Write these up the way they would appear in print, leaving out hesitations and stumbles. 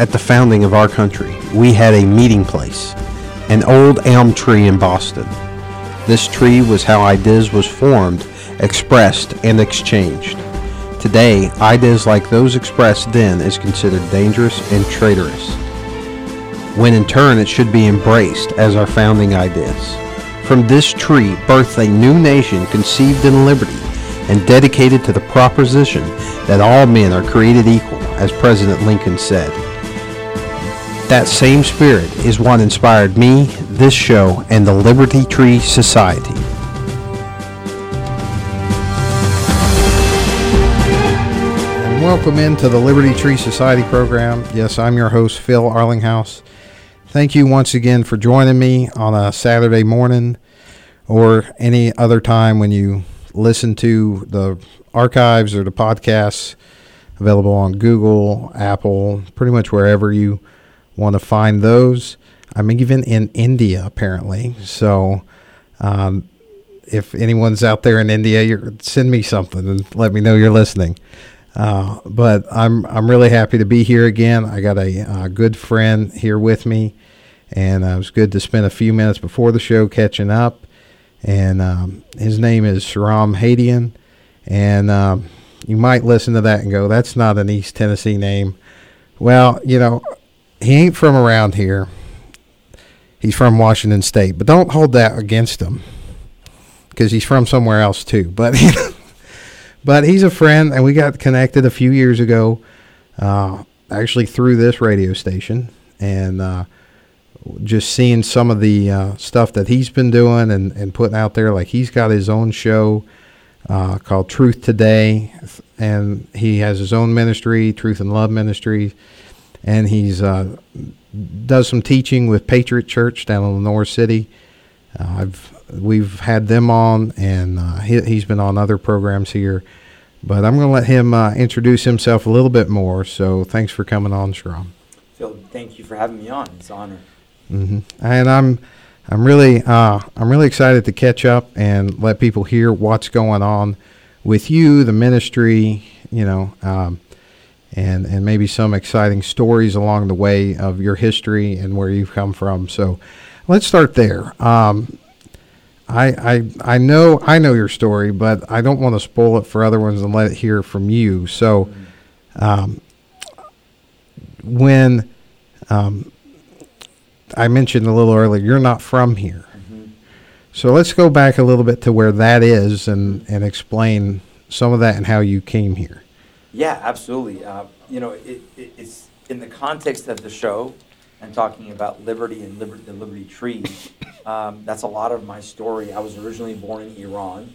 at the founding of our country, we had a meeting place, an old elm tree in Boston. This tree was how ideas was formed, expressed, and exchanged. Today, ideas like those expressed then is considered dangerous and traitorous, when in turn it should be embraced as our founding ideas. From this tree birthed a new nation conceived in liberty and dedicated to the proposition that all men are created equal, as President Lincoln said. That same spirit is what inspired me, this show, and the Liberty Tree Society. And welcome into the Liberty Tree Society program. Yes, I'm your host, Phil Arlinghouse. Thank you once again for joining me on a Saturday morning or any other time when you listen to the archives or the podcasts available on Google, Apple, pretty much wherever you want to find those. I'm even in India, apparently. So if anyone's out there in India, send me something and let me know you're listening. But I'm really happy to be here again. I got a good friend here with me, and it was good to spend a few minutes before the show catching up. And his name is Shahram Hadian, and you might listen to that and go, that's not an East Tennessee name. Well, you know, he ain't from around here. He's from Washington State, but don't hold that against him because he's from somewhere else too. But but he's a friend, and we got connected a few years ago, actually through this radio station, and just seeing some of the stuff that he's been doing and putting out there. Like, he's got his own show called Truth Today, and he has his own ministry, Truth and Love Ministry, and he's does some teaching with Patriot Church down in Lenore City. We've had them on, and he's been on other programs here. But I'm going to let him introduce himself a little bit more. So thanks for coming on, Shahram. Phil, thank you for having me on. It's an honor. Mm-hmm. And I'm really excited to catch up and let people hear what's going on with you, the ministry, you know, and maybe some exciting stories along the way of your history and where you've come from. So let's start there. I know your story, but I don't want to spoil it for other ones and let it hear from you. So when I mentioned a little earlier, you're not from here. Mm-hmm. So let's go back a little bit to where that is and explain some of that and how you came here. Yeah, absolutely. You know, it's in the context of the show and talking about liberty and the Liberty Tree. That's a lot of my story. I was originally born in Iran.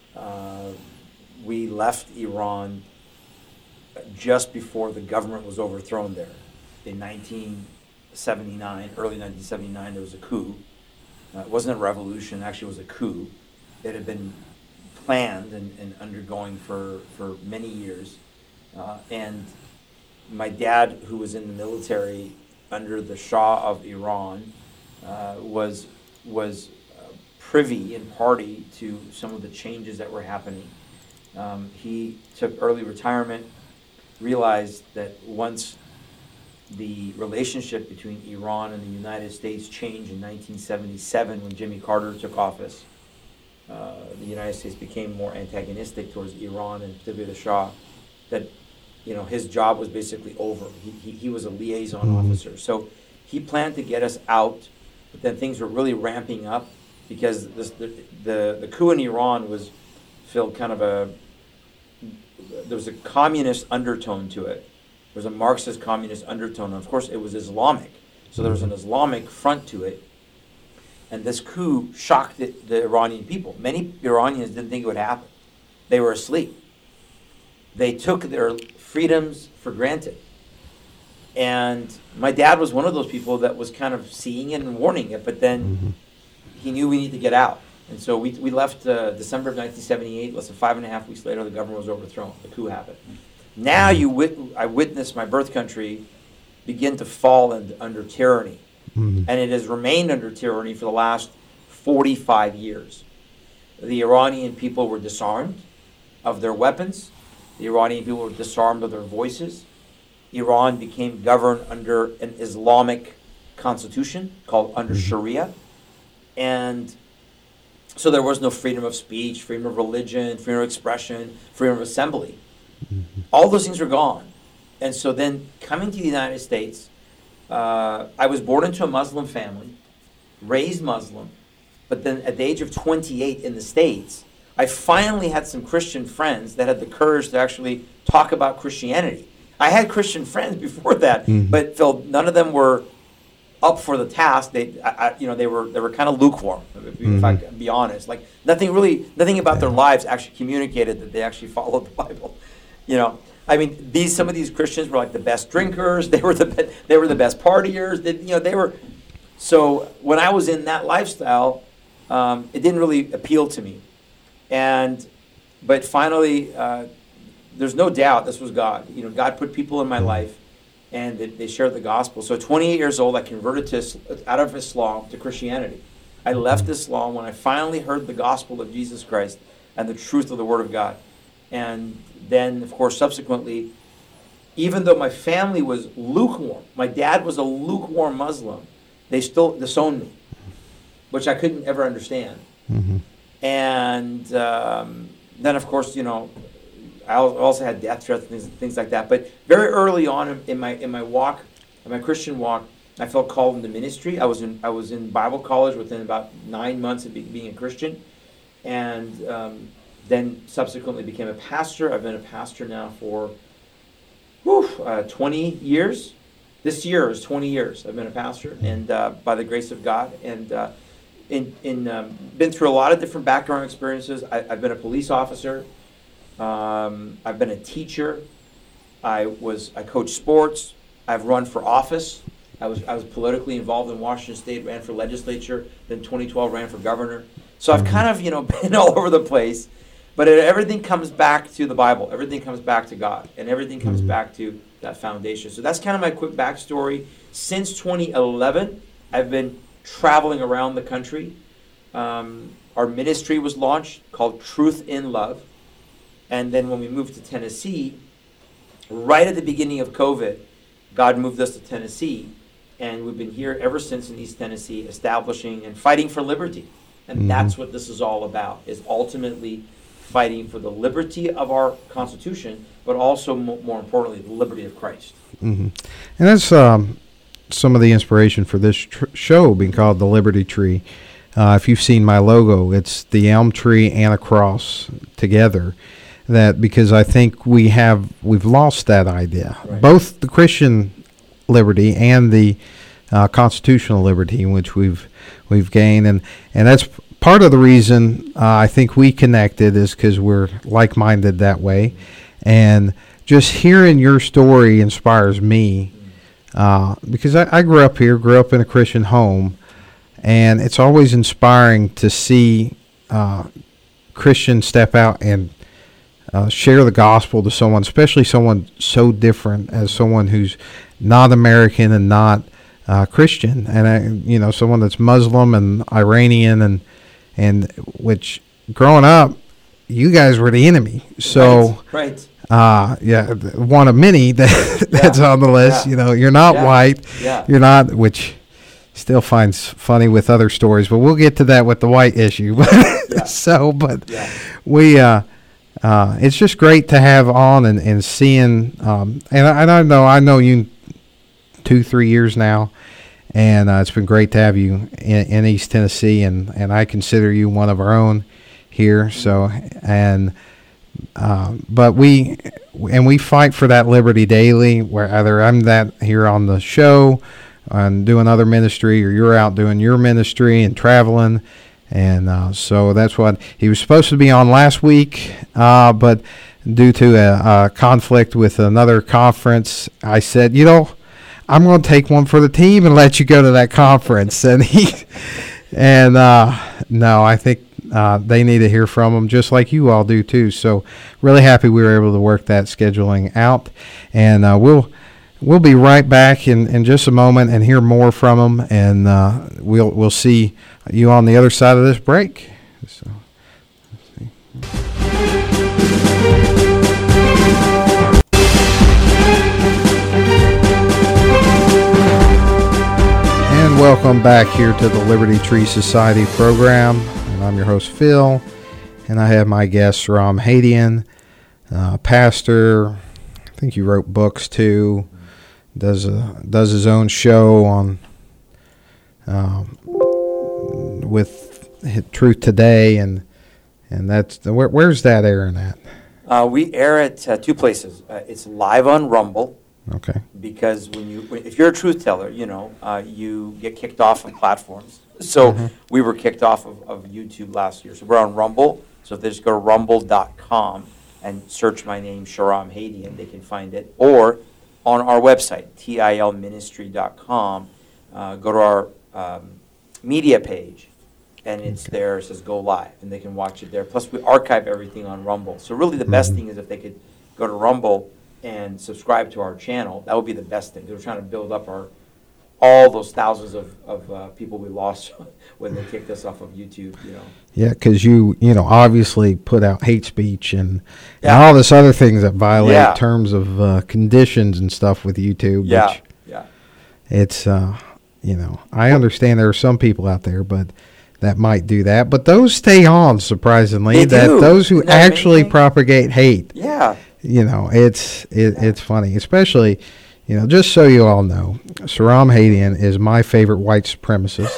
We left Iran just before the government was overthrown there in 1979, early 1979. There was a coup. It wasn't a revolution, actually it was a coup. It had been planned and undergoing for many years. And my dad, who was in the military under the Shah of Iran, was privy and party to some of the changes that were happening. He took early retirement, realized that once the relationship between Iran and the United States changed in 1977 when Jimmy Carter took office, the United States became more antagonistic towards Iran and particularly the Shah, that, you know, his job was basically over. He was a liaison officer. So he planned to get us out, but then things were really ramping up because the coup in Iran was, Phil, kind of there was a communist undertone to it. There was a Marxist communist undertone. And of course, it was Islamic. So there was an Islamic front to it. And this coup shocked the Iranian people. Many Iranians didn't think it would happen. They were asleep. They took their freedoms for granted. And my dad was one of those people that was kind of seeing it and warning it, but then he knew we need to get out. And so we left December of 1978. Less than 5.5 weeks later, the government was overthrown. The coup happened. Now I witnessed my birth country begin to fall under tyranny. And it has remained under tyranny for the last 45 years. The Iranian people were disarmed of their weapons. The Iranian people were disarmed of their voices. Iran became governed under an Islamic constitution called under Sharia. And so there was no freedom of speech, freedom of religion, freedom of expression, freedom of assembly. All those things were gone. And so then coming to the United States, I was born into a Muslim family, raised Muslim, but then at the age of 28 in the States, I finally had some Christian friends that had the courage to actually talk about Christianity. I had Christian friends before that, but Phil, none of them were up for the task. They were kind of lukewarm, if I can be honest. Like nothing about their lives actually communicated that they actually followed the Bible. I mean, some of these Christians were like the best drinkers. They were the best partiers. They were. So when I was in that lifestyle, it didn't really appeal to me. But finally, there's no doubt this was God. God put people in my life, and they shared the gospel. So at 28 years old, I converted out of Islam to Christianity. I left Islam when I finally heard the gospel of Jesus Christ and the truth of the Word of God. And then, of course, subsequently, even though my family was lukewarm, my dad was a lukewarm Muslim, they still disowned me, which I couldn't ever understand. And then, of course, I also had death threats and things like that. But very early on in my walk, in my Christian walk, I felt called into ministry. I was in Bible college within about 9 months of being a Christian, and then subsequently became a pastor. I've been a pastor now for 20 years. This year is 20 years I've been a pastor, and by the grace of God, and been through a lot of different background experiences. I've been a police officer. I've been a teacher. I coached sports. I've run for office. I was politically involved in Washington State, ran for legislature, then 2012 ran for governor. So I've kind of, been all over the place. But everything comes back to the Bible. Everything comes back to God. And everything comes back to that foundation. So that's kind of my quick backstory. Since 2011, I've been traveling around the country. Our ministry was launched called Truth in Love. And then when we moved to Tennessee, right at the beginning of COVID, God moved us to Tennessee. And we've been here ever since in East Tennessee, establishing and fighting for liberty. And that's what this is all about, is ultimately fighting for the liberty of our Constitution, but also, more importantly, the liberty of Christ. And that's some of the inspiration for this show being called the Liberty Tree. If you've seen my logo, it's the elm tree and a cross together. That because I think we've lost that idea, right. Both the Christian liberty and the constitutional liberty, which we've gained, and that's part of the reason I think we connected is because we're like-minded that way, and just hearing your story inspires me because I grew up in a Christian home, and it's always inspiring to see Christians step out and share the gospel to someone, especially someone so different as someone who's not American and not Christian, and someone that's Muslim and Iranian and which growing up, you guys were the enemy. So right. One of many that's on the list. Yeah. You're not white. Yeah. You're not, which still finds funny with other stories, but we'll get to that with the white issue. We. It's just great to have on and seeing, and I know you 2-3 years now, and it's been great to have you in East Tennessee, and I consider you one of our own here. So, but we fight for that liberty daily, whether I'm here on the show and doing other ministry, or you're out doing your ministry and traveling. And so that's what he was supposed to be on last week, but due to a conflict with another conference, I said, I'm going to take one for the team and let you go to that conference. And no, I think they need to hear from him just like you all do too. So really happy we were able to work that scheduling out, and we'll be right back in just a moment and hear more from him, and we'll see you on the other side of this break. So, let's see. welcome back here to the Liberty Tree Society program. And I'm your host, Phil, and I have my guest, Shahram Hadian, pastor. I think he wrote books too. Does his own show on with Truth Today, and that's where's that airing at? We air at two places. It's live on Rumble. Okay. Because if you're a truth teller, you get kicked off of platforms. So we were kicked off of YouTube last year. So we're on Rumble. So if they just go to rumble.com and search my name, Shahram Hadian, they can find it. Or on our website, tilministry.com, go to our media page, and it's there. It says go live, and they can watch it there. Plus, we archive everything on Rumble. So really the best thing is if they could go to Rumble and subscribe to our channel. That would be the best thing. We're trying to build up all those thousands of people we lost when they kicked us off of YouTube. Yeah, because you obviously put out hate speech and all this other things that violate terms of conditions and stuff with YouTube. Yeah, it's I understand there are some people out there, but that might do that. But those stay on, surprisingly. Those who actually propagate hate. Yeah. It's funny, especially, just so you all know, Shahram Hadian is my favorite white supremacist.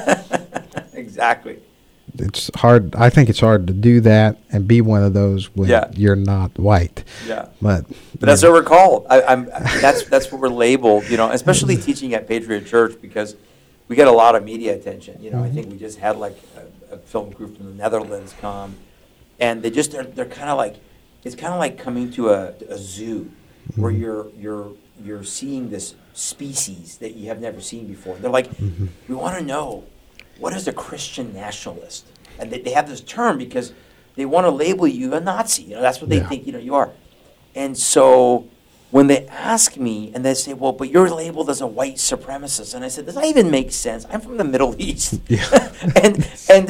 Exactly. It's hard. I think it's hard to do that and be one of those when you're not white. Yeah. But that's what we're called. That's what we're labeled. Especially teaching at Patriot Church, because we get a lot of media attention. I think we just had like a film crew from the Netherlands come, and they're kind of like. It's kind of like coming to a zoo where you're seeing this species that you have never seen before. They're like, we want to know, what is a Christian nationalist? And they have this term because they want to label you a Nazi. That's what they think you are. And so when they ask me and they say, well, but you're labeled as a white supremacist, and I said, does that even make sense? I'm from the Middle East. and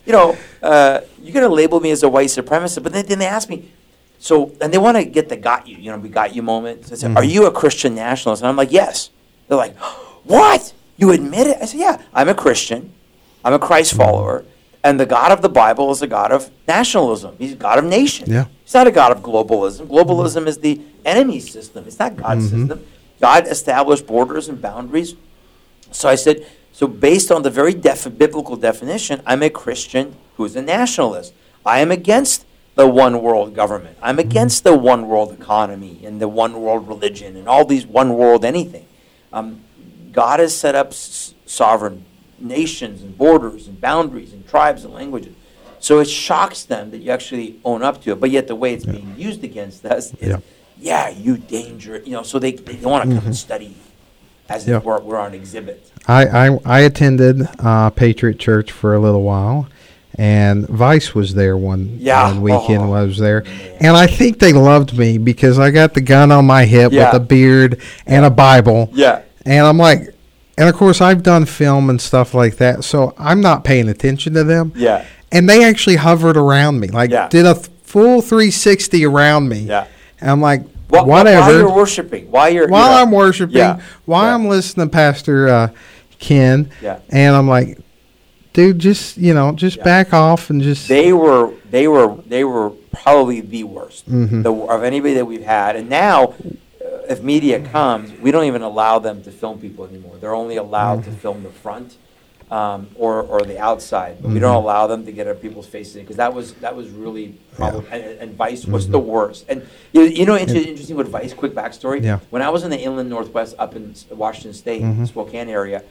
you're going to label me as a white supremacist, but then they ask me. So, and they want to get the got you, we got you moment. So I said, are you a Christian nationalist? And I'm like, yes. They're like, what? You admit it? I said, yeah, I'm a Christian. I'm a Christ follower. And the God of the Bible is a God of nationalism. He's a God of nations. Yeah. He's not a God of globalism. Globalism is the enemy's system. It's not God's system. God established borders and boundaries. So I said, so based on the very biblical definition, I'm a Christian who is a nationalist. I am against the one world government. I'm against the one world economy and the one world religion and all these one world anything. God has set up sovereign nations and borders and boundaries and tribes and languages. So it shocks them that you actually own up to it. But yet the way it's being used against us is, you danger. So they want to come and study as if we're on exhibit. I attended Patriot Church for a little while. And Vice was there one weekend. I was there, and I think they loved me because I got the gun on my hip with a beard and a Bible. Yeah, and I'm like, and of course I've done film and stuff like that, so I'm not paying attention to them. Yeah, and they actually hovered around me, did a full 360 around me. Yeah, and I'm like, whatever. While you're worshiping, I'm worshiping, I'm listening to Pastor Ken, and I'm like, dude, just back off and just. They were probably the worst of anybody that we've had. And now, if media comes, we don't even allow them to film people anymore. They're only allowed to film the front or the outside, but we don't allow them to get at people's faces because that was really problematic. And Vice was the worst. And interesting with Vice. Quick backstory. Yeah. When I was in the Inland Northwest, up in Washington State, Spokane area,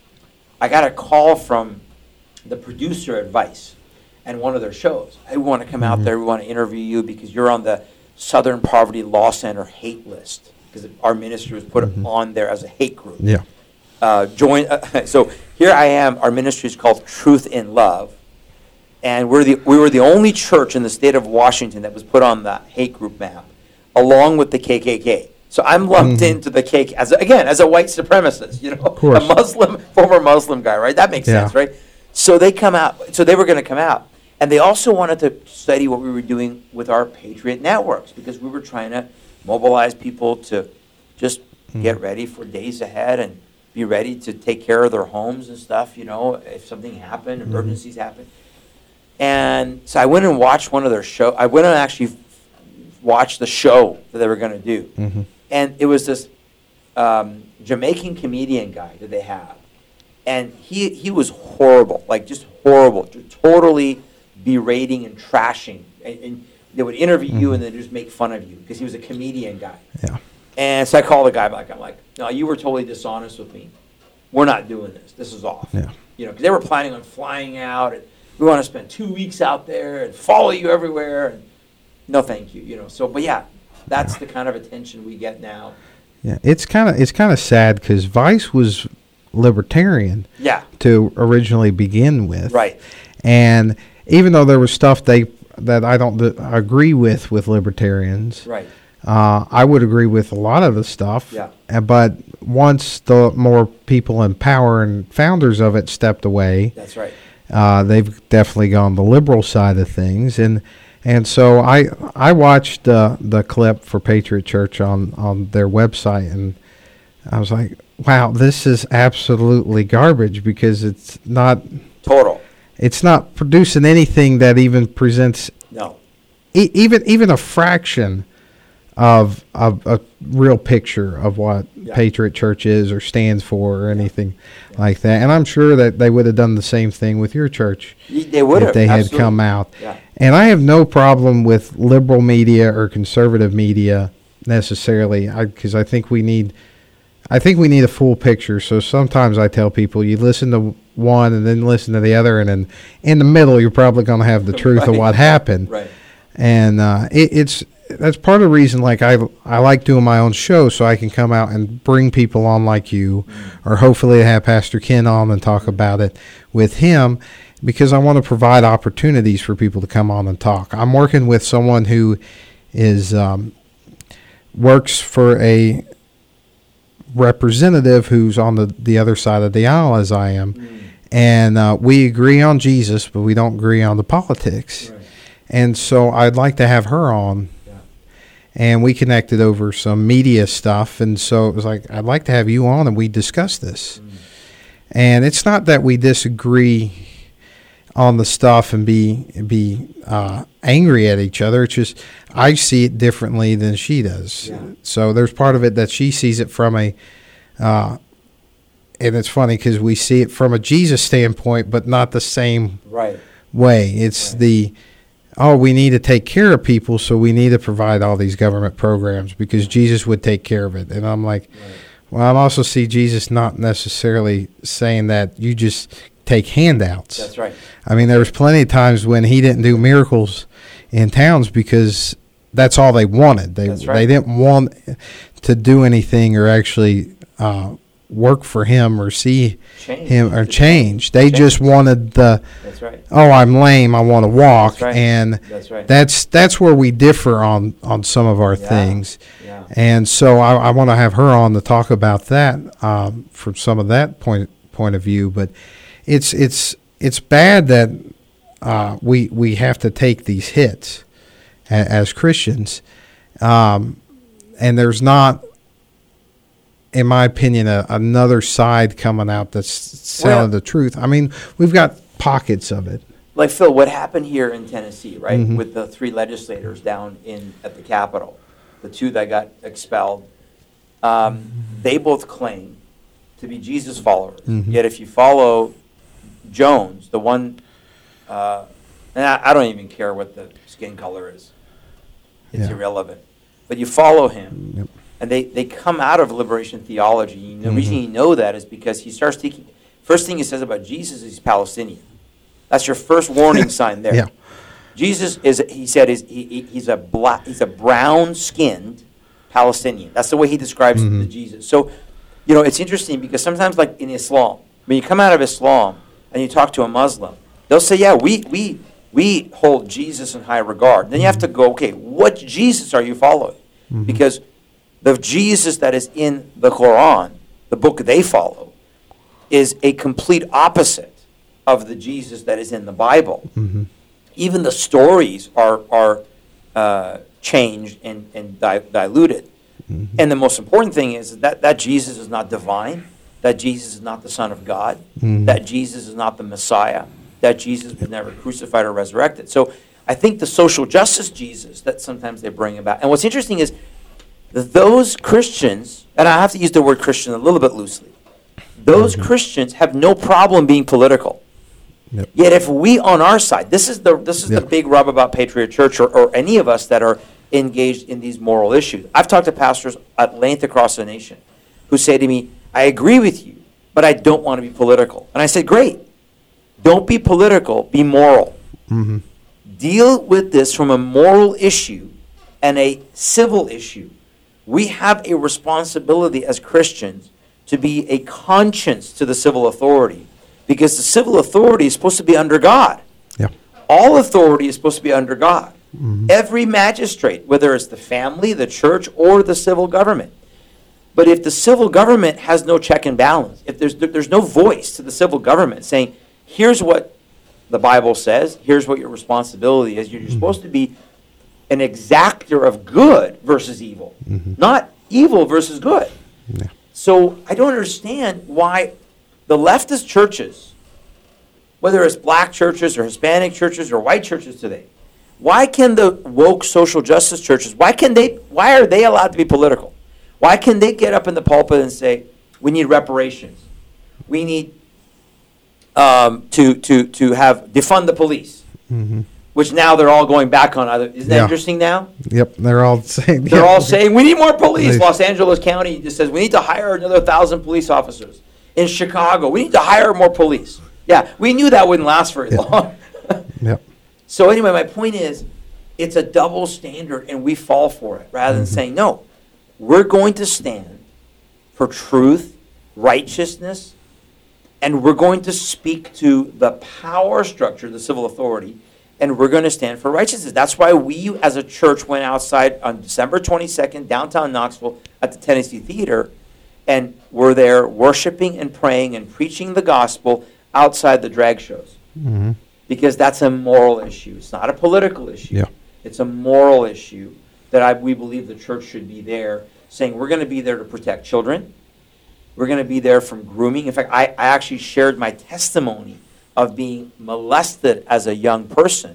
I got a call from the producer at Vice and one of their shows. Hey, we want to come out there. We want to interview you because you're on the Southern Poverty Law Center hate list because our ministry was put on there as a hate group. Yeah. So here I am. Our ministry is called Truth in Love, and we were the only church in the state of Washington that was put on the hate group map, along with the KKK. So I'm lumped into the KKK as a white supremacist. A former Muslim guy, right? That makes sense, right? So they come out. So they were going to come out, and they also wanted to study what we were doing with our Patriot networks because we were trying to mobilize people to just get ready for days ahead and be ready to take care of their homes and stuff, if something happened, emergencies happen. And so I went and watched one of their shows. I went and actually watched the show that they were going to do. Mm-hmm. And it was this Jamaican comedian guy that they have. And he was horrible, like just horrible, totally berating and trashing. And they would interview you and then just make fun of you because he was a comedian guy. Yeah. And so I called the guy back. I'm like, no, you were totally dishonest with me. We're not doing this. This is off. Yeah. Because they were planning on flying out. And we want to spend 2 weeks out there and follow you everywhere. And no, thank you. So, but yeah, that's the kind of attention we get now. Yeah, it's kind of sad because Vice was libertarian. Yeah. To originally begin with. Right. And even though there was stuff that I don't agree with libertarians. Right. I would agree with a lot of the stuff. Yeah. But once the more people in power and founders of it stepped away, that's right. They've definitely gone the liberal side of things. And so I watched the clip for Patriot Church on their website, and I was like, wow, this is absolutely garbage because it's not total. It's not producing anything that even presents even a fraction of a real picture of what Patriot Church is or stands for or anything like that. And I'm sure that they would have done the same thing with your church. They would if they had come out. Yeah. And I have no problem with liberal media or conservative media necessarily, because I think we need a full picture. So sometimes I tell people you listen to one and then listen to the other, and then in the middle you're probably going to have the truth of what happened. Right. And that's part of the reason, like I like doing my own show, so I can come out and bring people on like you, or hopefully have Pastor Ken on and talk about it with him, because I want to provide opportunities for people to come on and talk. I'm working with someone who is works for a representative who's on the other side of the aisle as I am, and we agree on Jesus, but we don't agree on the politics. Right. And so I'd like to have her on. And we connected over some media stuff, and so it was like, I'd like to have you on, and we discuss this. And it's not that we disagree on the stuff and be angry at each other. It's just I see it differently than she does. Yeah. So there's part of it that she sees it from a, and it's funny because we see it from a Jesus standpoint, but not the same way. It's we need to take care of people, so we need to provide all these government programs because Jesus would take care of it. And I'm like, well, I also see Jesus not necessarily saying that you just take handouts. That's right. I mean, there was plenty of times when he didn't do miracles in towns because that's all they wanted. They didn't want to do anything or actually work for him or see him or change. They just wanted I'm lame, I want to walk. That's right. And that's where we differ on some of our things. Yeah. And so I want to have her on to talk about that from some of that point of view. But it's bad that we have to take these hits as Christians, and there's not, in my opinion, another side coming out that's selling the truth. I mean, we've got pockets of it. Like, Phil, what happened here in Tennessee, right, with the 3 legislators down at the Capitol, the 2 that got expelled, they both claim to be Jesus followers. Yet if you follow Jones, the one, and I don't even care what the skin color is. It's irrelevant. But you follow him. Yep. And they come out of liberation theology. The reason you know that is because he starts taking. First thing he says about Jesus is he's Palestinian. That's your first warning sign there. Yeah. Jesus he's a brown-skinned Palestinian. That's the way he describes the Jesus. So, it's interesting because sometimes, like in Islam, when you come out of Islam and you talk to a Muslim, they'll say, "Yeah, we hold Jesus in high regard." Then you have to go, okay, what Jesus are you following? Because the Jesus that is in the Quran, the book they follow, is a complete opposite of the Jesus that is in the Bible. Even the stories are changed and diluted. And the most important thing is that Jesus is not divine. that Jesus is not the Son of God, that Jesus is not the Messiah, that Jesus was never crucified or resurrected. So I think the social justice Jesus that sometimes they bring about, and what's interesting is those Christians, and I have to use the word Christian a little bit loosely, those Christians have no problem being political. Yep. Yet if we on our side, this is the big rub about Patriot Church or any of us that are engaged in these moral issues. I've talked to pastors at length across the nation who say to me, I agree with you, but I don't want to be political. And I said, great. Don't be political, be moral. Mm-hmm. Deal with this from a moral issue and a civil issue. We have a responsibility as Christians to be a conscience to the civil authority, because the civil authority is supposed to be under God. Yeah. All authority is supposed to be under God. Mm-hmm. Every magistrate, whether it's the family, the church, or the civil government. But if the civil government has no check and balance, if there's no voice to the civil government saying, here's what the Bible says, here's what your responsibility is, you're supposed to be an exactor of good versus evil, not evil versus good. Yeah. So I don't understand why the leftist churches, whether it's black churches or Hispanic churches or white churches today, why can the woke social justice churches, why are they allowed to be political? Why can they get up in the pulpit and say, we need reparations, we need to have defund the police, which now they're all going back on other. Isn't that interesting now? Yep, they're all saying. They're all saying we need more police. Los Angeles County just says we need to hire another 1,000 police officers. In Chicago, we need to hire more police. Yeah, we knew that wouldn't last very long. Yep. So anyway, my point is, it's a double standard, and we fall for it rather than saying no. We're going to stand for truth, righteousness, and we're going to speak to the power structure, the civil authority, and we're going to stand for righteousness. That's why we as a church went outside on December 22nd, downtown Knoxville at the Tennessee Theater, and we're there worshiping and praying and preaching the gospel outside the drag shows. Mm-hmm. Because that's a moral issue. It's not a political issue. Yeah. It's a moral issue that we believe the church should be there, saying we're going to be there to protect children. We're going to be there from grooming. In fact, I actually shared my testimony of being molested as a young person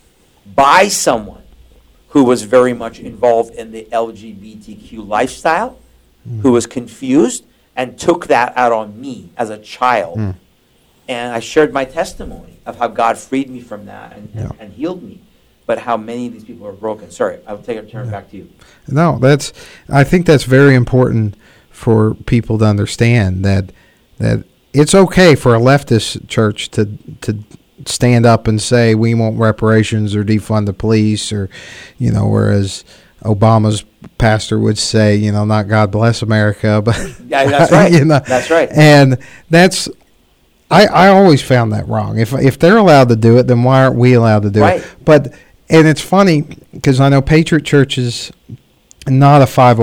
by someone who was very much involved in the LGBTQ lifestyle, who was confused and took that out on me as a child. And I shared my testimony of how God freed me from that and healed me, but how many of these people are broken. Sorry, I'll turn back to you. No, I think that's very important for people to understand that it's okay for a leftist church to stand up and say we want reparations or defund the police, or whereas Obama's pastor would say, not God bless America, but yeah, that's right. That's right. And that's I always found that wrong. If they're allowed to do it, then why aren't we allowed to do it? And it's funny because I know Patriot Church is not a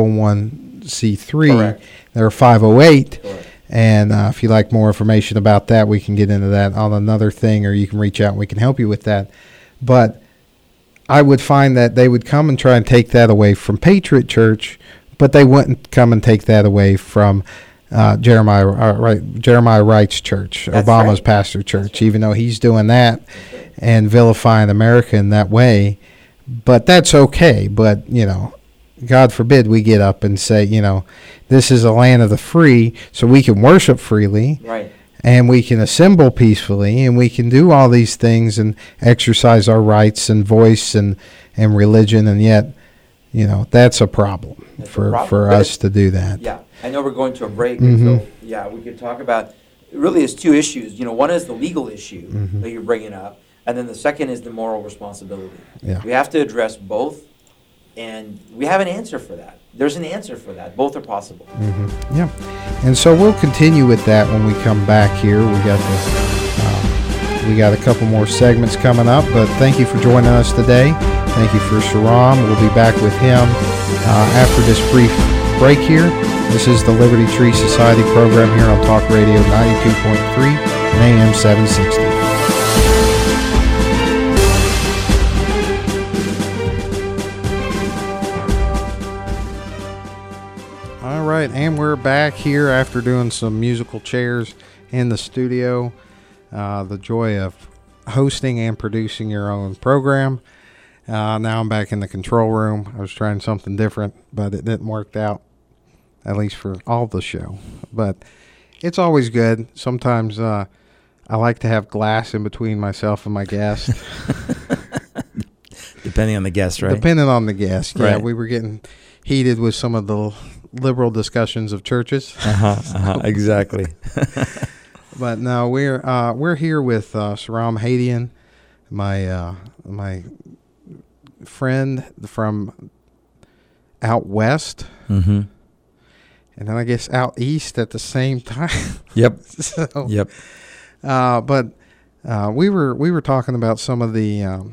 501c3. Correct. They're a 508. Correct. And if you'd like more information about that, we can get into that on another thing, or you can reach out and we can help you with that. But I would find that they would come and try and take that away from Patriot Church, but they wouldn't come and take that away from Jeremiah Wright's church, That's Obama's right. pastor church, even though he's doing that and vilifying America in that way. But that's okay. But, God forbid we get up and say, this is a land of the free, so we can worship freely. Right. And we can assemble peacefully, and we can do all these things and exercise our rights and voice and religion, and yet, that's a problem for us to do that. Yeah, I know we're going to a break, so we could talk about, really it's two issues. One is the legal issue that you're bringing up, and then the second is the moral responsibility. Yeah. We have to address both, and we have an answer for that. There's an answer for that. Both are possible. Yeah, and so we'll continue with that when we come back here. We got a couple more segments coming up, but thank you for joining us today. Thank you for Sharam. We'll be back with him after this brief break here. This is the Liberty Tree Society program here on Talk Radio 92.3 and AM 760. right, and we're back here after doing some musical chairs in the studio. The joy of hosting and producing your own program. Now I'm back in the control room. I was trying something different, but it didn't work out, at least for all the show. But it's always good. Sometimes I like to have glass in between myself and my guest. Depending on the guest, right? Depending on the guest, yeah. Right. We were getting heated with some of the liberal discussions of churches. Exactly. But no, we're here with Saram Hadian, my friend from out west, Mm-hmm. and then I guess out east at the same time. Yep. So, Yep. but we were talking about some of the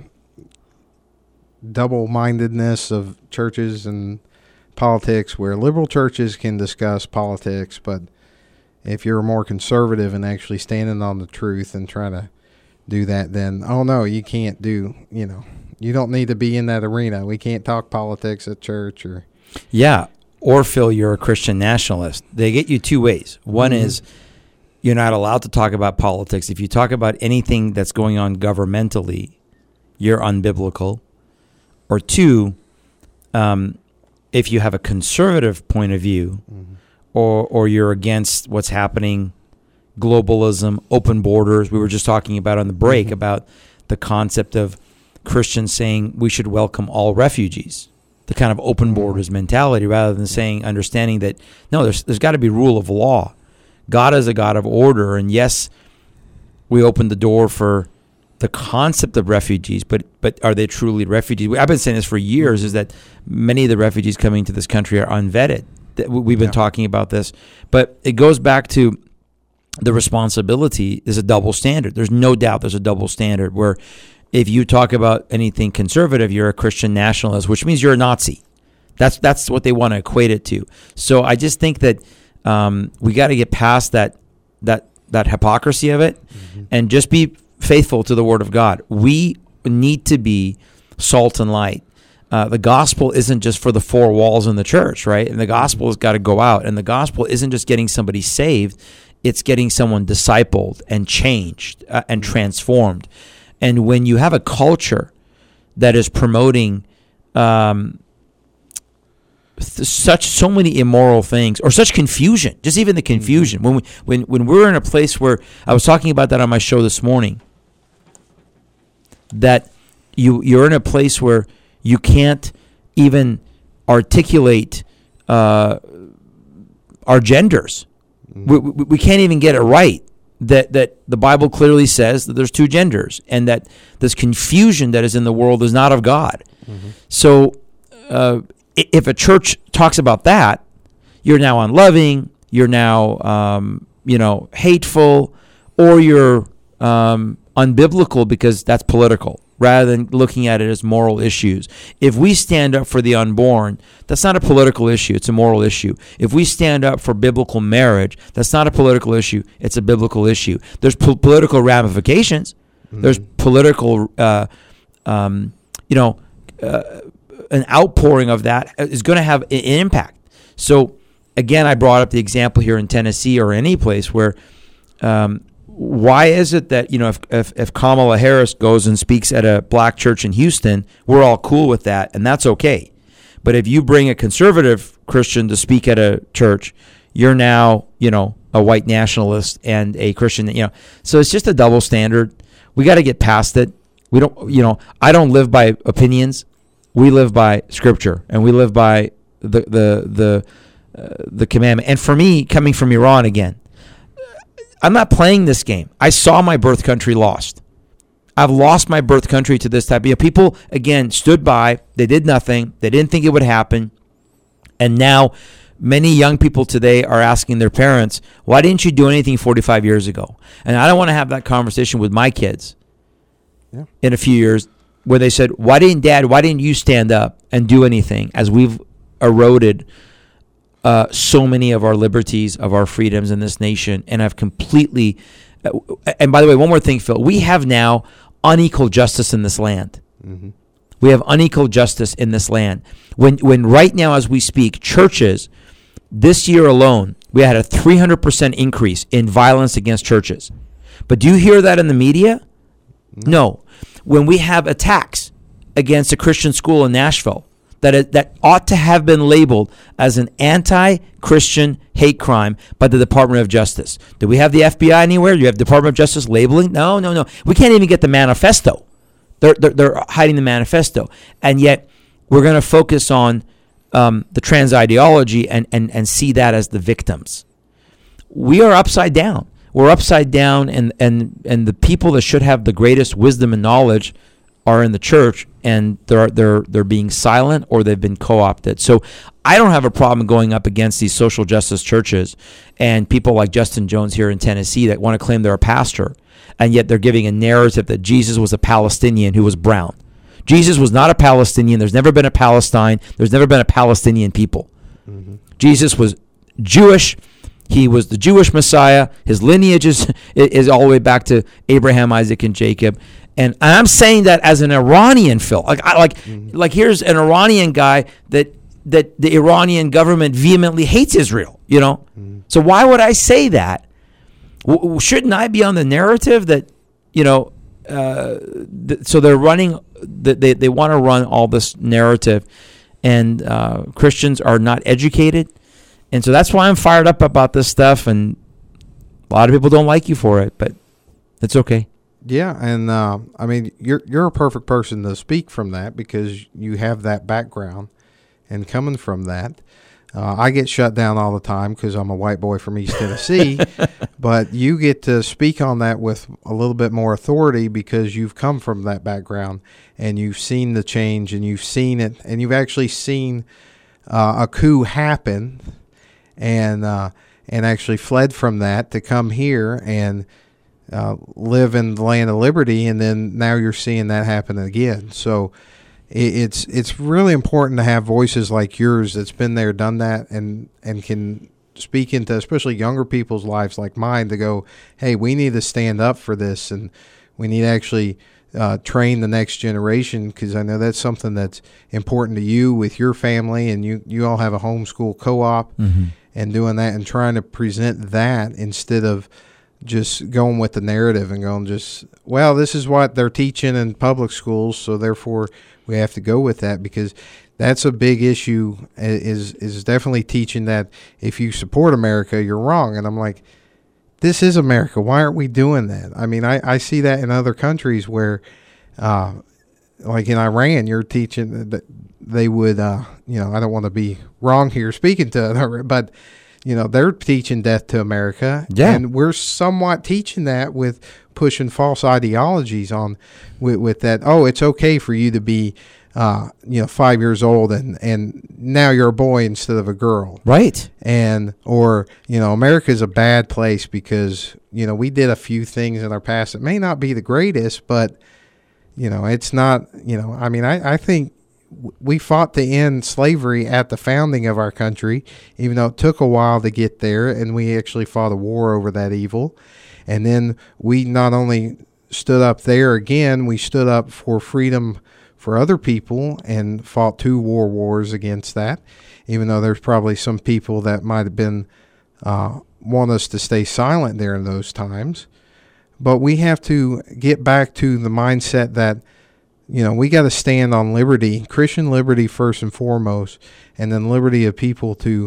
double-mindedness of churches and politics, where liberal churches can discuss politics, but if you're more conservative and actually standing on the truth and trying to do that, then, oh no, you can't do, you don't need to be in that arena. We can't talk politics at church or. Yeah. Or, Phil, you're a Christian nationalist. They get you two ways. One is you're not allowed to talk about politics. If you talk about anything that's going on governmentally, you're unbiblical. Or two, if you have a conservative point of view, or you're against what's happening, globalism, open borders. We were just talking about on the break about the concept of Christians saying we should welcome all refugees, the kind of open borders mentality, rather than saying, understanding that, no, there's got to be rule of law. God is a God of order, and yes, we opened the door for the concept of refugees, but are they truly refugees? I've been saying this for years, is that many of the refugees coming to this country are unvetted. We've been talking about this, but it goes back to the responsibility is a double standard. There's no doubt there's a double standard where if you talk about anything conservative, you're a Christian nationalist, which means you're a Nazi. That's what they want to equate it to. So I just think that we got to get past that hypocrisy of it and just be faithful to the Word of God. We need to be salt and light. The gospel isn't just for the four walls in the church, right? And the gospel has got to go out. And the gospel isn't just getting somebody saved. It's getting someone discipled and changed and transformed. And when you have a culture that is promoting so many immoral things, or such confusion, just even the confusion, when we're in a place where, I was talking about that on my show this morning, that you're in a place where you can't even articulate our genders. We can't even get it right. That the Bible clearly says that there's two genders, and that this confusion that is in the world is not of God. So if a church talks about that, you're now unloving, you're now hateful, or you're unbiblical, because that's political, rather than looking at it as moral issues. If we stand up for the unborn, that's not a political issue, it's a moral issue. If we stand up for biblical marriage, that's not a political issue, it's a biblical issue. There's political ramifications. There's political, an outpouring of that is going to have an impact. So, again, I brought up the example here in Tennessee or any place where why is it that, if Kamala Harris goes and speaks at a black church in Houston, we're all cool with that, and that's okay. But if you bring a conservative Christian to speak at a church, you're now, a white nationalist and a Christian, So it's just a double standard. We got to get past it. We don't, I don't live by opinions. We live by Scripture, and we live by the commandment. And for me, coming from Iran again, I'm not playing this game. I saw my birth country lost. I've lost my birth country to this type of people. Again, stood by. They did nothing. They didn't think it would happen. And now many young people today are asking their parents, why didn't you do anything 45 years ago? And I don't want to have that conversation with my kids in a few years, where they said, why didn't you stand up and do anything, as we've eroded so many of our liberties, of our freedoms in this nation, and have completely, and by the way, one more thing, Phil, we have now unequal justice in this land. We have unequal justice in this land. When right now, as we speak, churches This year alone, we had a 300% increase in violence against churches. But do you hear that in the media? No. When we have attacks against a Christian school in Nashville that ought to have been labeled as an anti-Christian hate crime by the Department of Justice. Do we have the FBI anywhere? Do you have Department of Justice labeling? No. We can't even get the manifesto. They're hiding the manifesto. And yet we're going to focus on the trans ideology and see that as the victims. We are upside down. We're upside down, and the people that should have the greatest wisdom and knowledge are in the church, and they're being silent or they've been co-opted. So I don't have a problem going up against these social justice churches and people like Justin Jones here in Tennessee that want to claim they're a pastor, and yet they're giving a narrative that Jesus was a Palestinian who was brown. Jesus was not a Palestinian. There's never been a Palestine. There's never been a Palestinian people. Mm-hmm. Jesus was Jewish. He was the Jewish Messiah. His lineage is all the way back to Abraham, Isaac, and Jacob. And I'm saying that as an Iranian, Phil. Like here's an Iranian guy that the Iranian government vehemently hates Israel. You know, so why would I say that? Shouldn't I be on the narrative that, you know? So they're running. They want to run all this narrative, and Christians are not educated, and so that's why I'm fired up about this stuff. And a lot of people don't like you for it, but it's okay. Yeah, and I mean, you're a perfect person to speak from that because you have that background, and coming from that, I get shut down all the time because I'm a white boy from East Tennessee, but you get to speak on that with a little bit more authority because you've come from that background and you've seen the change and you've seen it, and you've actually seen a coup happen, and actually fled from that to come here and live in the land of liberty, and then now you're seeing that happen again. So it's really important to have voices like yours that's been there, done that, and can speak into especially younger people's lives like mine to go, hey, we need to stand up for this, and we need to actually train the next generation, because I know that's something that's important to you with your family, and you all have a homeschool co-op, and doing that and trying to present that instead of just going with the narrative and going just, well, this is what they're teaching in public schools, so therefore we have to go with that, because that's a big issue, is definitely teaching that if you support America, you're wrong. And I'm like, this is America. Why aren't we doing that? I mean, I see that in other countries where, like in Iran, you're teaching that they would, I don't want to be wrong here speaking to, but they're teaching death to America. Yeah. And we're somewhat teaching that with pushing false ideologies on with that. Oh, it's okay for you to be, 5 years old and now you're a boy instead of a girl. Right. Or America's a bad place because, we did a few things in our past that may not be the greatest, but, it's not, I think we fought to end slavery at the founding of our country, even though it took a while to get there, and we actually fought a war over that evil. And then we not only stood up there again, we stood up for freedom for other people and fought 2 wars against that, even though there's probably some people that might have been want us to stay silent during those times. But we have to get back to the mindset that we got to stand on liberty, Christian liberty first and foremost, and then liberty of people to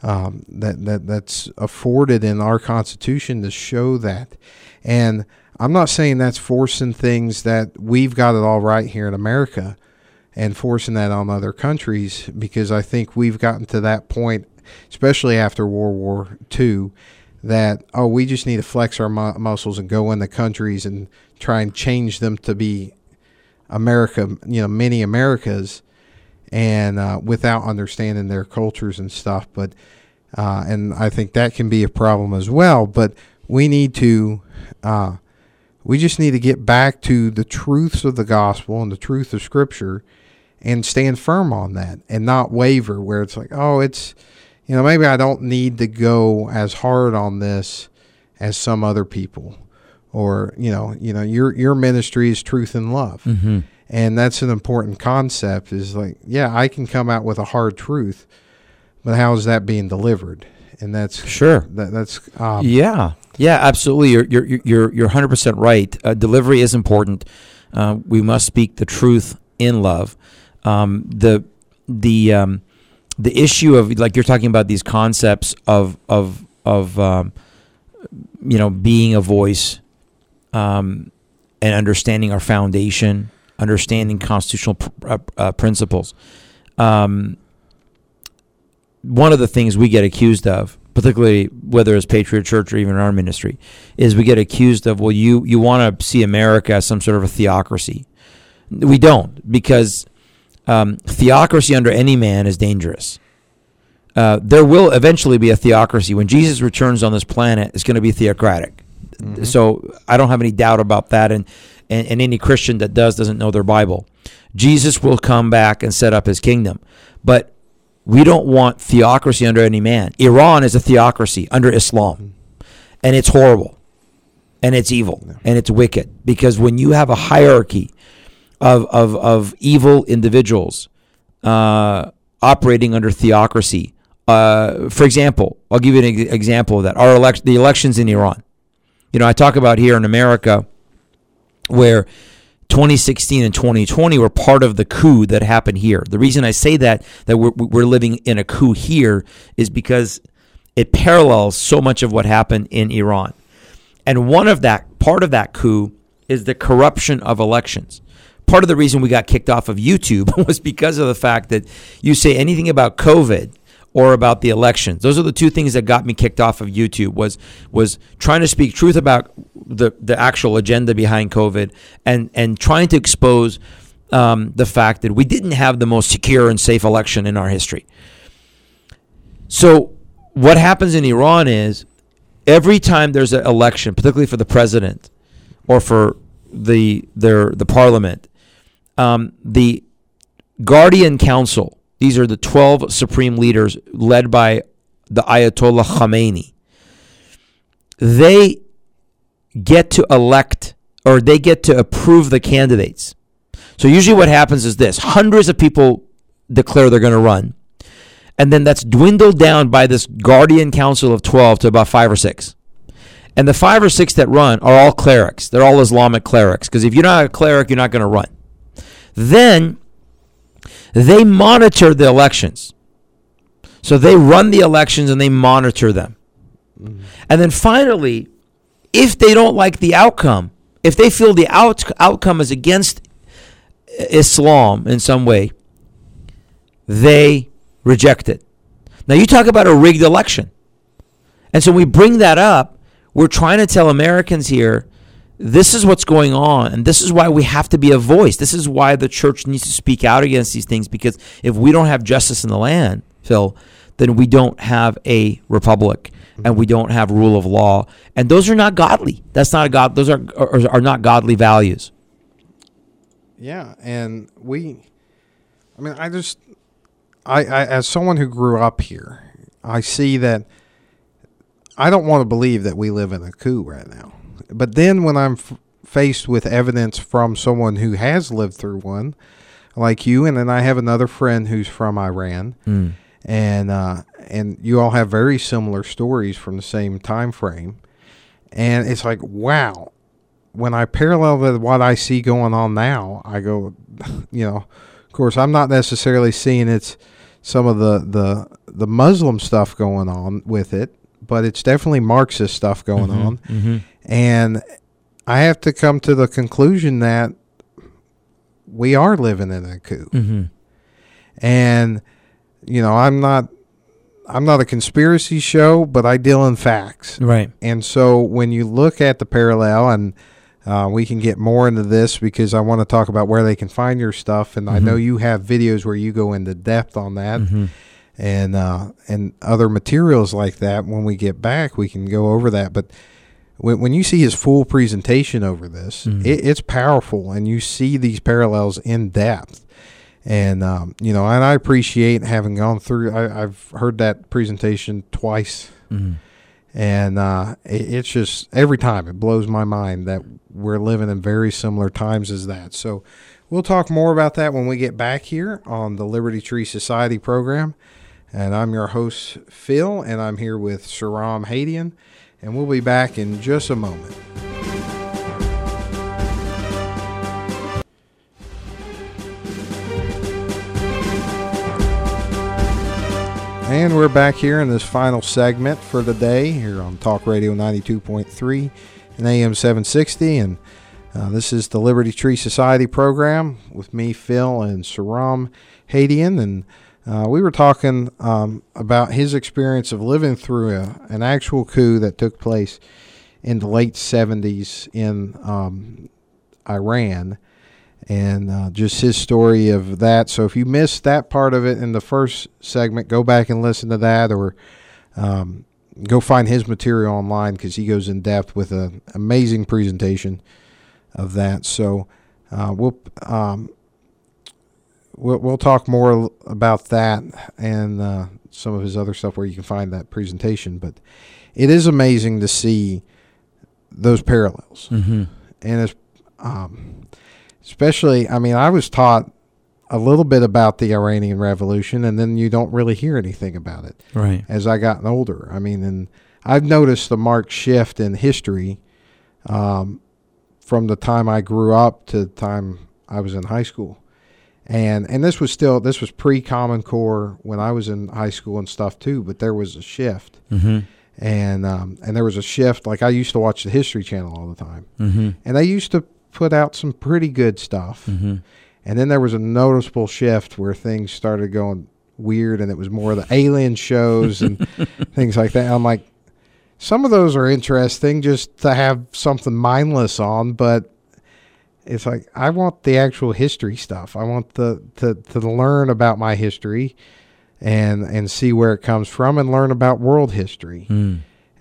that's afforded in our Constitution to show that. And I'm not saying that's forcing things that we've got it all right here in America and forcing that on other countries, because I think we've gotten to that point, especially after World War II, that, we just need to flex our muscles and go into countries and try and change them to be America, many Americas, and without understanding their cultures and stuff. But and I think that can be a problem as well. But we need to, we just need to get back to the truths of the gospel and the truth of Scripture, and stand firm on that, and not waver. Where it's like, it's, maybe I don't need to go as hard on this as some other people. Or, your ministry is truth and love. Mm-hmm. And that's an important concept, is like, I can come out with a hard truth, but how is that being delivered? And that's Sure. that's Yeah, absolutely. You're 100% right. Delivery is important. We must speak the truth in love. The issue of, like, you're talking about these concepts of being a voice, and understanding our foundation, understanding constitutional principles. One of the things we get accused of, particularly whether it's Patriot Church or even our ministry, is we get accused of, well, you want to see America as some sort of a theocracy. We don't, because theocracy under any man is dangerous. There will eventually be a theocracy. When Jesus returns on this planet, it's going to be theocratic. Mm-hmm. So I don't have any doubt about that, and any Christian that doesn't know their Bible. Jesus will come back and set up his kingdom. But we don't want theocracy under any man. Iran is a theocracy under Islam, and it's horrible, and it's evil, and it's wicked, because when you have a hierarchy of evil individuals operating under theocracy, for example, I'll give you an example of that. The elections in Iran. I talk about here in America where 2016 and 2020 were part of the coup that happened here. The reason I say that we're living in a coup here is because it parallels so much of what happened in Iran. And part of that coup is the corruption of elections. Part of the reason we got kicked off of YouTube was because of the fact that you say anything about COVID or about the elections. Those are the two things that got me kicked off of YouTube, was trying to speak truth about the actual agenda behind COVID, and trying to expose the fact that we didn't have the most secure and safe election in our history. So what happens in Iran is, every time there's an election, particularly for the president or for the parliament, the Guardian Council, these are the 12 supreme leaders led by the Ayatollah Khamenei, they get to elect, or they get to approve the candidates. So usually what happens is this: hundreds of people declare they're going to run, and then that's dwindled down by this Guardian Council of 12 to about 5 or 6. And the 5 or 6 that run are all clerics. They're all Islamic clerics, because if you're not a cleric, you're not going to run. Then they monitor the elections. So they run the elections and they monitor them. Mm-hmm. And then finally, if they don't like the outcome, if they feel the outcome is against Islam in some way, they reject it. Now, you talk about a rigged election. And so we bring that up. We're trying to tell Americans here, this is what's going on, and this is why we have to be a voice. This is why the church needs to speak out against these things, because if we don't have justice in the land, Phil, then we don't have a republic, and we don't have rule of law, and those are not godly. That's not a God. Those are not godly values. Yeah, and I as someone who grew up here, I see that I don't want to believe that we live in a coup right now. But then when I'm faced with evidence from someone who has lived through one, like you, and then I have another friend who's from Iran, and you all have very similar stories from the same time frame, and it's like, wow. When I parallel with what I see going on now, I go, of course, I'm not necessarily seeing it's some of the Muslim stuff going on with it, but it's definitely Marxist stuff going on. Mm-hmm. And I have to come to the conclusion that we are living in a coup. Mm-hmm. And, I'm not a conspiracy show, but I deal in facts. Right. And so when you look at the parallel, and we can get more into this because I want to talk about where they can find your stuff. And I know you have videos where you go into depth on that. Mm-hmm. And other materials like that. When we get back, we can go over that. But when you see his full presentation over this, it's powerful, and you see these parallels in depth. And and I appreciate having gone through. I've heard that presentation twice, and it's just every time it blows my mind that we're living in very similar times as that. So we'll talk more about that when we get back here on the Liberty Tree Society program. And I'm your host, Phil, and I'm here with Shahram Hadian, and we'll be back in just a moment. And we're back here in this final segment for the day here on Talk Radio 92.3 and AM 760. And this is the Liberty Tree Society program with me, Phil, and Shahram Hadian. And we were talking about his experience of living through an actual coup that took place in the late 70s in Iran. And just his story of that. So if you missed that part of it in the first segment, go back and listen to that, or go find his material online, because he goes in depth with an amazing presentation of that. So we'll talk more about that and some of his other stuff where you can find that presentation. But it is amazing to see those parallels. Mm-hmm. And it's especially, I mean, I was taught a little bit about the Iranian Revolution, and then you don't really hear anything about it right as I gotten older. I mean, and I've noticed the marked shift in history from the time I grew up to the time I was in high school. And this was pre-Common Core when I was in high school and stuff too, but there was a shift. Mm-hmm. And there was a shift. Like, I used to watch the History Channel all the time. Mm-hmm. And they used to put out some pretty good stuff. Mm-hmm. And then there was a noticeable shift where things started going weird, and it was more of the alien shows and things like that. I'm like, some of those are interesting just to have something mindless on, but it's like, I want the actual history stuff. I want to learn about my history and see where it comes from, and learn about world history. Mm.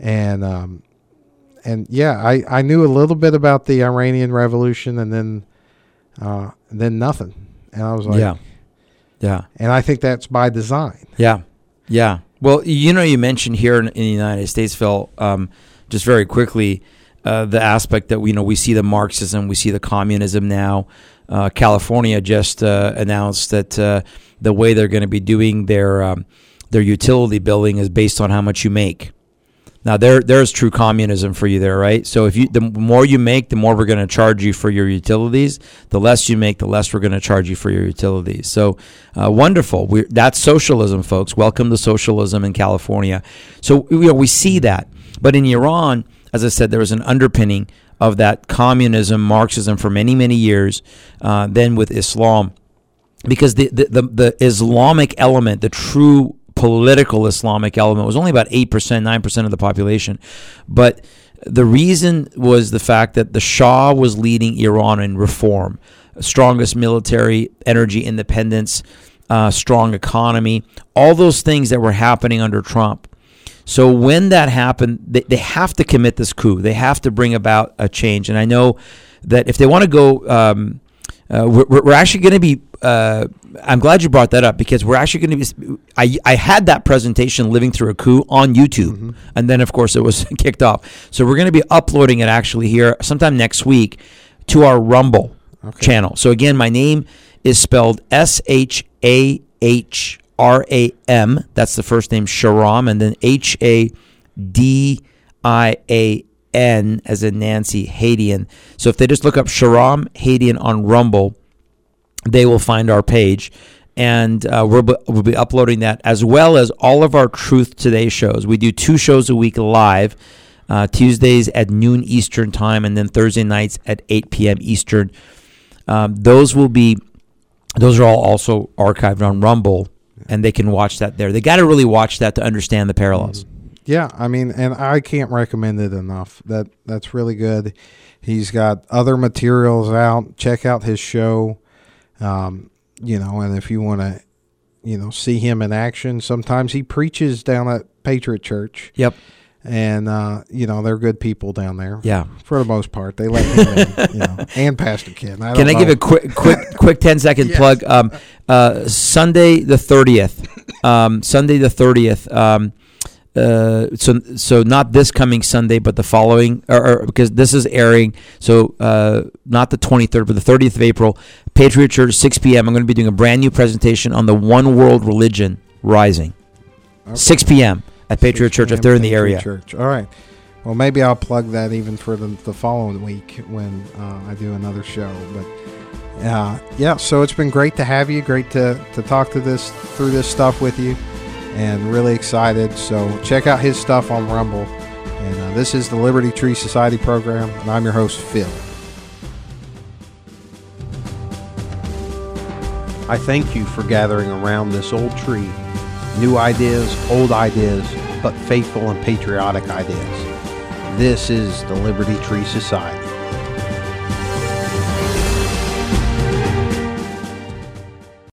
And yeah, I knew a little bit about the Iranian Revolution, and then nothing. And I was like, yeah. And I think that's by design. Yeah. Well, you mentioned here in the United States, Phil, just very quickly, the aspect that we see the Marxism, we see the communism now. California just announced that the way they're going to be doing their utility billing is based on how much you make. Now, there's true communism for you there, right? So the more you make, the more we're going to charge you for your utilities. The less you make, the less we're going to charge you for your utilities. So wonderful. That's socialism, folks. Welcome to socialism in California. So we see that. But in Iran, as I said, there was an underpinning of that communism, Marxism for many, many years. Then with Islam, because the Islamic element, the true political Islamic element, was only about 8%, 9% of the population. But the reason was the fact that the Shah was leading Iran in reform, strongest military, energy independence, strong economy, all those things that were happening under Trump. So when that happened, they have to commit this coup. They have to bring about a change. And I know that if they want to go, we're actually going to be, I'm glad you brought that up, because we're actually going to be, I had that presentation, Living Through a Coup, on YouTube. Mm-hmm. And then, of course, it was kicked off. So we're going to be uploading it actually here sometime next week to our Rumble channel. So again, my name is spelled Shahram. That's the first name, Shahram, and then Hadian as in Nancy, Hadian. So if they just look up Shahram Hadian on Rumble, they will find our page, and we'll be uploading that, as well as all of our Truth Today shows. We do 2 shows a week live, Tuesdays at noon Eastern time, and then Thursday nights at 8 p.m. Eastern. Those are all also archived on Rumble, and they can watch that there. They got to really watch that to understand the parallels. Yeah, I mean, and I can't recommend it enough. That's really good. He's got other materials out. Check out his show. And if you want to, see him in action, sometimes he preaches down at Patriot Church. Yep. And, they're good people down there. Yeah. For the most part. They let him in, and Pastor Ken. Can I give a quick 10-second yes. plug? Sunday the 30th. So not this coming Sunday, but the following, or because this is airing, so not the 23rd, but the 30th of April, Patriot Church, 6 p.m. I'm going to be doing a brand new presentation on the One World Religion Rising. Okay. 6 p.m. at Patriot 6 Church if p.m. they're in the Patriot area. Church. All right. Well, maybe I'll plug that even for the following week when I do another show. But yeah, so it's been great to have you. Great to talk through this stuff with you, and really excited. So check out his stuff on Rumble. And this is the Liberty Tree Society program, and I'm your host, Phil. I thank you for gathering around this old tree. New ideas, old ideas, but faithful and patriotic ideas. This is the Liberty Tree Society.